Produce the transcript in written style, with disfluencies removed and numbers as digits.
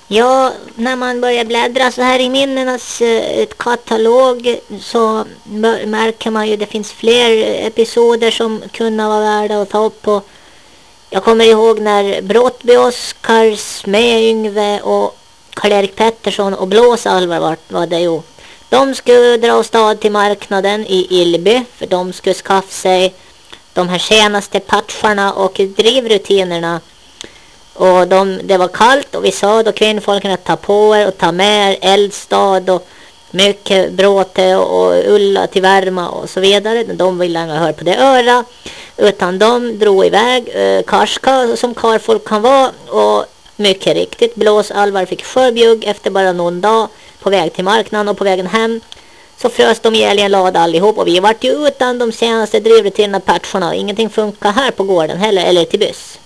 Ja, när man börjar bläddra så här i minnenas katalog så märker man ju det finns fler episoder som kunde vara värda att ta upp på. Jag kommer ihåg när Brottby, Oskar, Sme, Yngve och Karl-Erik Pettersson och Blåsalvar var det ju. De skulle dra av stad till marknaden i Ilby för de skulle skaffa sig de här senaste patcharna och drivrutinerna. Och det var kallt och vi sa då kvinnfolken att ta på er och ta med er eldstad och mycket bråte och ulla till värma och så vidare. De ville inte höra på det öra utan de drog iväg karska som karfolk kan vara och mycket riktigt Blåsalvar fick skörbjugg efter bara någon dag på väg till marknaden och på vägen hem. Så frös de ihjäl i en lad allihop och vi vart ju utan de senaste drivrutinerna patcharna och ingenting funkar här på gården heller eller till buss.